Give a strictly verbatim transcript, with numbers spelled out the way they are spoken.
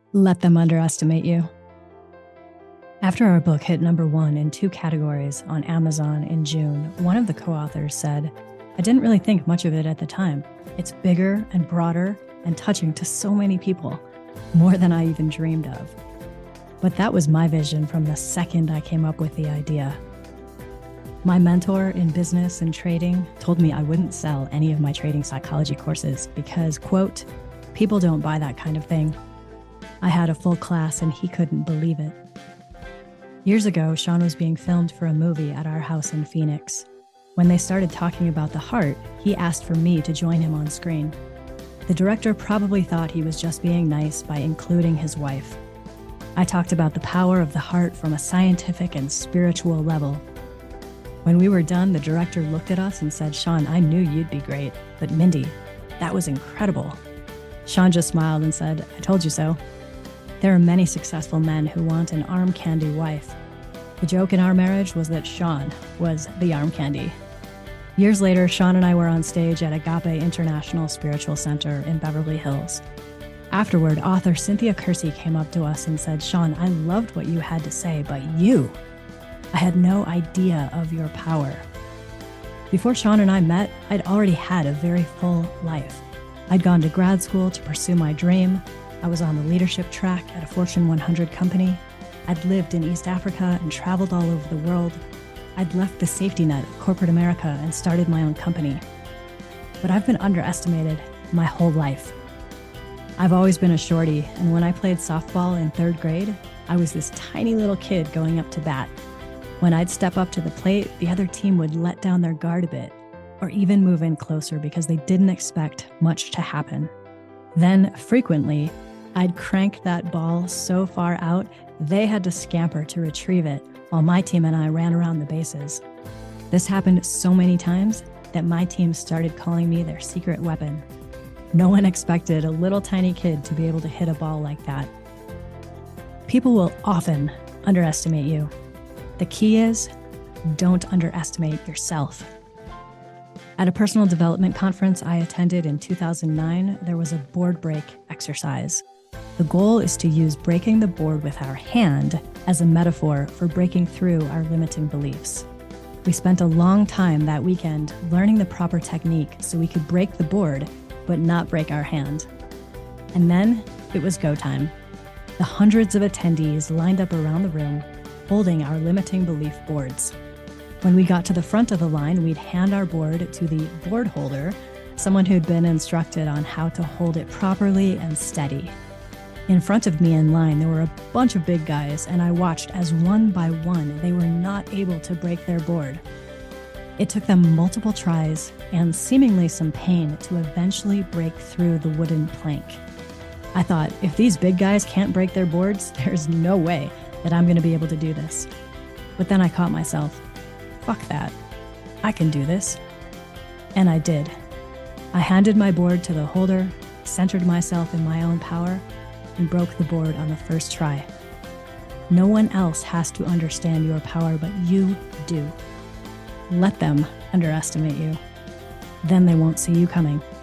Let them underestimate you. After our book hit number one in two categories on Amazon in June, one of the co-authors said, "I didn't really think much of it at the time. It's bigger and broader and touching to so many people, more than I even dreamed of." But that was my vision from the second I came up with the idea. My mentor in business and trading told me I wouldn't sell any of my trading psychology courses because, quote, "people don't buy that kind of thing." I had a full class and he couldn't believe it. Years ago, Sean was being filmed for a movie at our house in Phoenix. When they started talking about the heart, he asked for me to join him on screen. The director probably thought he was just being nice by including his wife. I talked about the power of the heart from a scientific and spiritual level. When we were done, the director looked at us and said, "Sean, I knew you'd be great, but Mindy, that was incredible." Sean just smiled and said, "I told you so." There are many successful men who want an arm candy wife. The joke in our marriage was that Sean was the arm candy. Years later, Sean and I were on stage at Agape International Spiritual Center in Beverly Hills. Afterward, author Cynthia Kersey came up to us and said, "Sean, I loved what you had to say, but you, I had no idea of your power." Before Sean and I met, I'd already had a very full life. I'd gone to grad school to pursue my dream. I was on the leadership track at a Fortune one hundred company. I'd lived in East Africa and traveled all over the world. I'd left the safety net of corporate America and started my own company. But I've been underestimated my whole life. I've always been a shorty, and when I played softball in third grade, I was this tiny little kid going up to bat. When I'd step up to the plate, the other team would let down their guard a bit, or even move in closer because they didn't expect much to happen. Then, frequently, I'd crank that ball so far out, they had to scamper to retrieve it, while my team and I ran around the bases. This happened so many times that my team started calling me their secret weapon. No one expected a little tiny kid to be able to hit a ball like that. People will often underestimate you. The key is, don't underestimate yourself. At a personal development conference I attended in two thousand nine, there was a board break exercise. The goal is to use breaking the board with our hand as a metaphor for breaking through our limiting beliefs. We spent a long time that weekend learning the proper technique so we could break the board, but not break our hand. And then it was go time. The hundreds of attendees lined up around the room, holding our limiting belief boards. When we got to the front of the line, we'd hand our board to the board holder, someone who'd been instructed on how to hold it properly and steady. In front of me in line, there were a bunch of big guys, and I watched as one by one, they were not able to break their board. It took them multiple tries and seemingly some pain to eventually break through the wooden plank. I thought, if these big guys can't break their boards, there's no way that I'm going to be able to do this. But then I caught myself. Fuck that. I can do this. And I did. I handed my board to the holder, centered myself in my own power, and broke the board on the first try. No one else has to understand your power, but you do. Let them underestimate you. Then they won't see you coming.